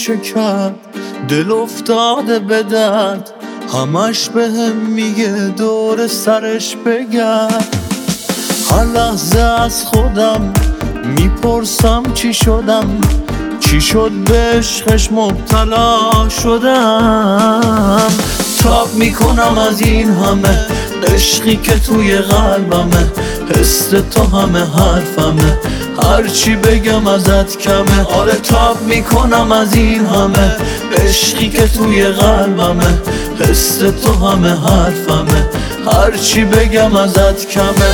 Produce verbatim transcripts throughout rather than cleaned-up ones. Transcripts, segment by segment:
میشه کرد؟ دل افتاده به درد، همش به هم میگه دور سرش بگرد. هر لحظه از خودم میپرسم چی شدم، چی شد به عشقش مبتلا شدم. تاب میکنم از این همه عشقی که توی قلبمه، حس تو همه حرفمه، هرچی بگم ازت کمه. آره تاب میکنم از این همه عشقی که توی قلبمه، حس تو همه حرفمه، هرچی بگم ازت کمه.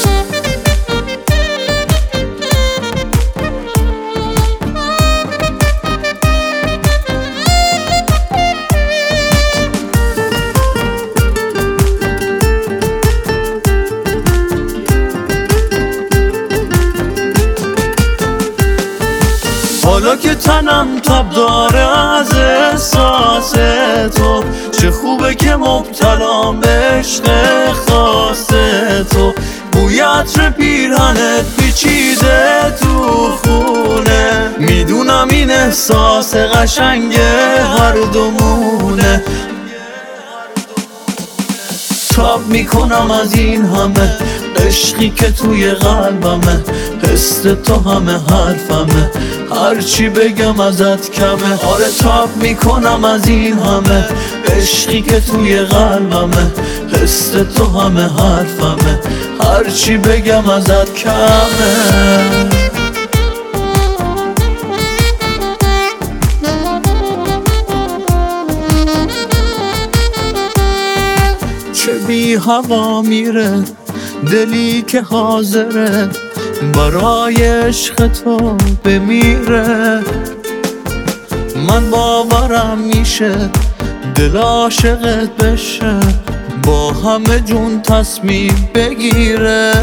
حالا که تنم تب داره از احساس تو، چه خوبه که مبتلا به عشق خاص تو. بوی عطر پیرهنت پیچیده تو خونه، میدونم این احساس قشنگ هر دومونه. تاب میکنم از این همه عشقی که توی قلبمه، حس تو همه حرفمه، هرچی بگم ازت کمه. آره تاب میکنم از این همه عشقی که توی قلبمه، حس تو همه حرفمه، هرچی بگم ازت کمه. چه بی هوا میره دلی که حاضره برای عشق تو بمیره. من باورم میشه دل عاشقت بشه، با همه جون تصمیم بگیره.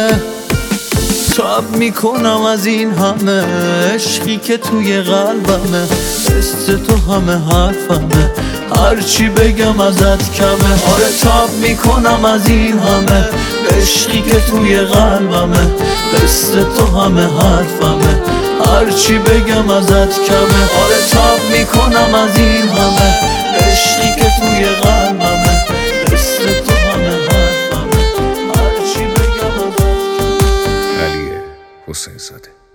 تاب میکنم از این همه عشقی که توی قلبمه، حس تو همه حرفمه، هرچی بگم ازت کمه. آره تاب میکنم از این همه عشقی که توی قلبمه، حس تو همه حرفمه، هرچی بگم ازت کمه. آره تاب میکنم از این همه عشقی که توی قلبمه، حس تو همه حرفمه، هرچی بگم ازت کمه. علی حسین زاده.